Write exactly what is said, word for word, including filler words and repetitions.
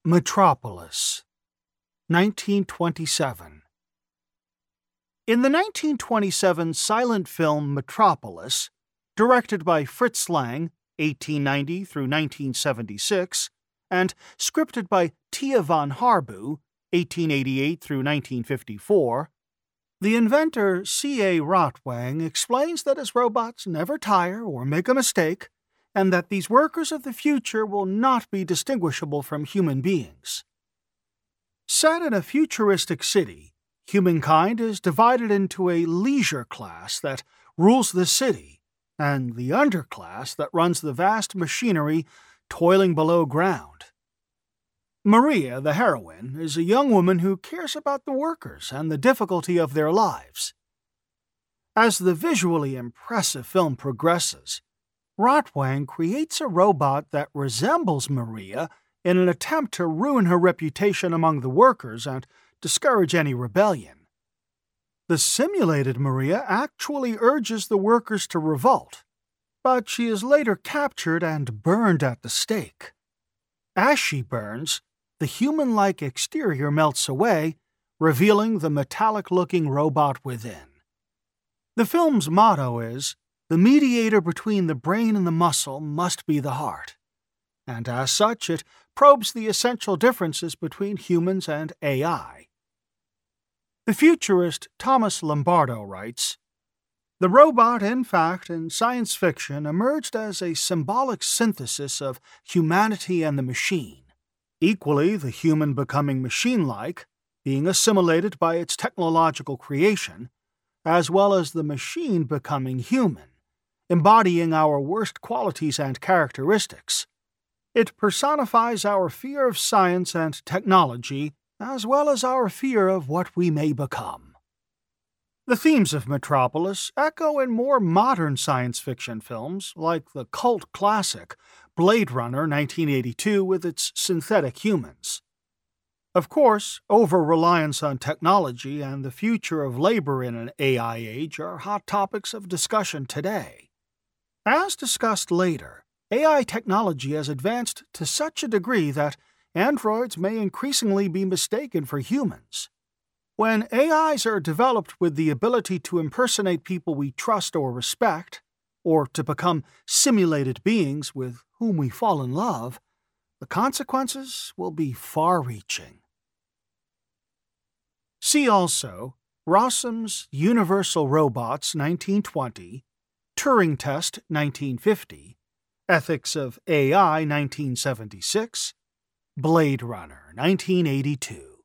Metropolis, nineteen twenty-seven. In the nineteen twenty-seven silent film Metropolis, directed by Fritz Lang, eighteen ninety through nineteen seventy-six, and scripted by Tia von Harbou, eighteen eighty-eight through nineteen fifty-four, the inventor C A Rotwang explains that his robots never tire or make a mistake, and that these workers of the future will not be distinguishable from human beings. Set in a futuristic city, humankind is divided into a leisure class that rules the city, and the underclass that runs the vast machinery toiling below ground. Maria, the heroine, is a young woman who cares about the workers and the difficulty of their lives. As the visually impressive film progresses, Rotwang creates a robot that resembles Maria in an attempt to ruin her reputation among the workers and discourage any rebellion. The simulated Maria actually urges the workers to revolt, but she is later captured and burned at the stake. As she burns, the human-like exterior melts away, revealing the metallic-looking robot within. The film's motto is, "The mediator between the brain and the muscle must be the heart," and as such it probes the essential differences between humans and A I. The futurist Thomas Lombardo writes, "The robot, in fact, in science fiction emerged as a symbolic synthesis of humanity and the machine, equally the human becoming machine-like, being assimilated by its technological creation, as well as the machine becoming human, embodying our worst qualities and characteristics. It personifies our fear of science and technology, as well as our fear of what we may become." The themes of Metropolis echo in more modern science fiction films, like the cult classic Blade Runner nineteen eighty-two with its synthetic humans. Of course, over-reliance on technology and the future of labor in an A I age are hot topics of discussion today. As discussed later, A I technology has advanced to such a degree that androids may increasingly be mistaken for humans. When A Is are developed with the ability to impersonate people we trust or respect, or to become simulated beings with whom we fall in love, the consequences will be far-reaching. See also Rossum's Universal Robots nineteen twenty, Turing Test nineteen fifty, Ethics of A I nineteen seventy-six, Blade Runner nineteen eighty-two.